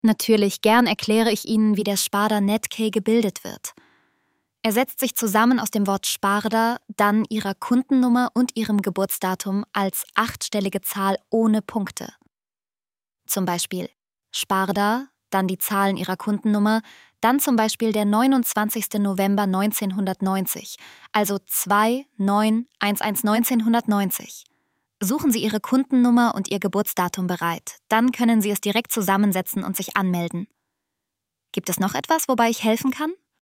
Natürlich, gern erkläre ich Ihnen, wie der Sparda Netcay gebildet wird. Er setzt sich zusammen aus dem Wort Sparda, dann Ihrer Kundennummer und Ihrem Geburtsdatum als 8-stellige Zahl ohne Punkte. Zum Beispiel Sparda, dann die Zahlen Ihrer Kundennummer, dann zum Beispiel der 29. November 1990, also 2-9-11-1990. Suchen Sie Ihre Kundennummer und Ihr Geburtsdatum bereit. Dann können Sie es direkt zusammensetzen und sich anmelden. Gibt es noch etwas, wobei ich helfen kann?